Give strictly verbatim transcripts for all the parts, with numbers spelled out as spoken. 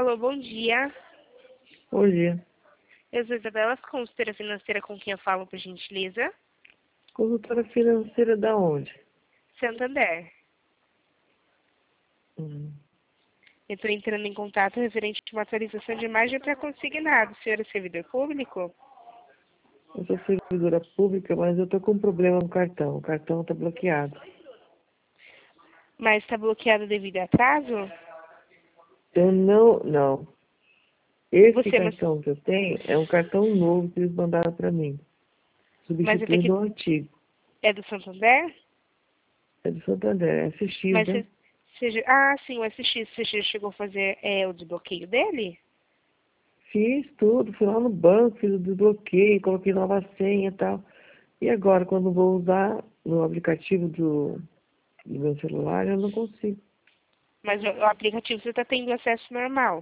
Alô, bom dia. Bom dia. Eu sou Isabela, consultora financeira com quem eu falo, por gentileza. Consultora financeira da onde? Santander. Hum. Eu estou entrando em contato referente a uma atualização de imagem para consignado. O senhor é servidor público? Eu sou servidora pública, mas eu tô com um problema no cartão. O cartão está bloqueado. Mas está bloqueado devido a atraso? Eu não, não. Esse Você, mas, cartão que eu tenho é um cartão novo que eles mandaram para mim, mas esse substituindo aqui o antigo. é do Santander? É do Santander, é S X, Mas né? você, você- ah, sim, o S X, você já chegou a fazer é, o desbloqueio dele? Fiz tudo, fui lá no banco, fiz o desbloqueio, coloquei nova senha e tal. E agora, quando vou usar no aplicativo do, do meu celular, eu não consigo. Mas o, o aplicativo você está tendo acesso normal.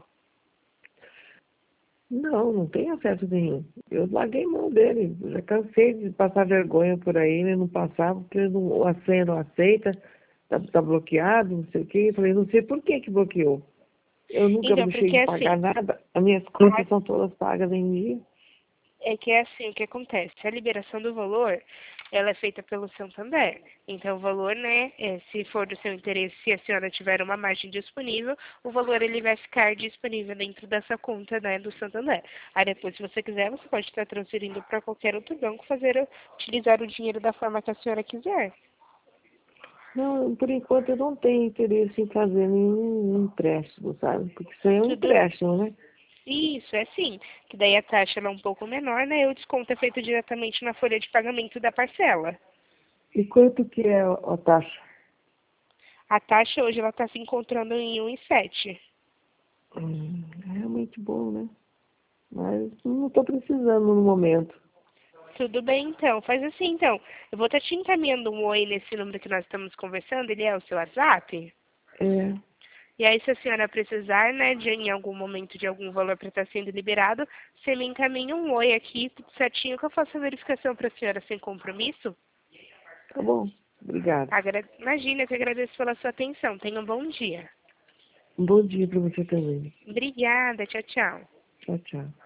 Não, não tem acesso nenhum. Eu larguei mão dele. Eu já cansei de passar vergonha por aí, ele não passava, porque ele não, a senha não aceita, tá, tá bloqueado, não sei o quê. Eu falei, não sei por que que bloqueou. Eu nunca Então, deixei porque de assim, pagar nada, as minhas contas são todas pagas em dia. é que é assim, o que acontece? A liberação do valor, ela é feita pelo Santander. Então, o valor, né, é, se for do seu interesse, se a senhora tiver uma margem disponível, o valor ele vai ficar disponível dentro dessa conta, né, do Santander. Aí depois, se você quiser, você pode estar transferindo para qualquer outro banco, fazer, utilizar o dinheiro da forma que a senhora quiser. Não, por enquanto eu não tenho interesse em fazer nenhum empréstimo, sabe? Porque isso aí é um Tudo empréstimo, né? isso, é sim. Que daí a taxa ela é um pouco menor, né? E o desconto é feito diretamente na folha de pagamento da parcela. E quanto que é a a taxa? A taxa hoje ela está se encontrando em um vírgula sete. Hum, é realmente bom, né? Mas não estou precisando no momento. Tudo bem, então. Faz assim, então. Eu vou estar te encaminhando um oi nesse número que nós estamos conversando. Ele é o seu WhatsApp? É, E aí, se a senhora precisar, né, de em algum momento de algum valor para estar sendo liberado, você me encaminha um oi aqui, tudo certinho, que eu faço a verificação para a senhora sem compromisso. tá bom. Obrigada. Agra... Imagina, eu que agradeço pela sua atenção. Tenha um bom dia. Um bom dia para você também. Obrigada. Tchau, tchau. Tchau, tchau.